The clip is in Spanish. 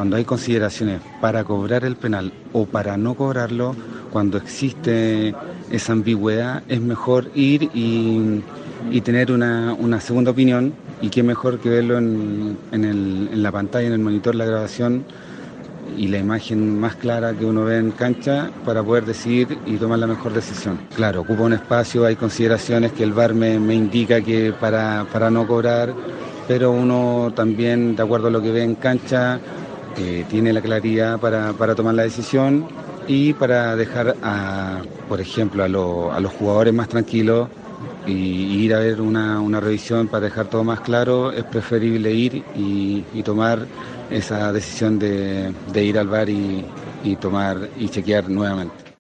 cuando hay consideraciones para cobrar el penal o para no cobrarlo, cuando existe esa ambigüedad, es mejor ir y tener una segunda opinión, y qué mejor que verlo en la pantalla, en el monitor, la grabación y la imagen más clara que uno ve en cancha para poder decidir y tomar la mejor decisión. Claro, ocupa un espacio, hay consideraciones que el VAR me indica que para no cobrar, pero uno también, de acuerdo a lo que ve en cancha, tiene la claridad para tomar la decisión y para dejar, por ejemplo, a los jugadores más tranquilos y ir a ver una revisión para dejar todo más claro. Es preferible ir y tomar esa decisión de ir al VAR y tomar y chequear nuevamente.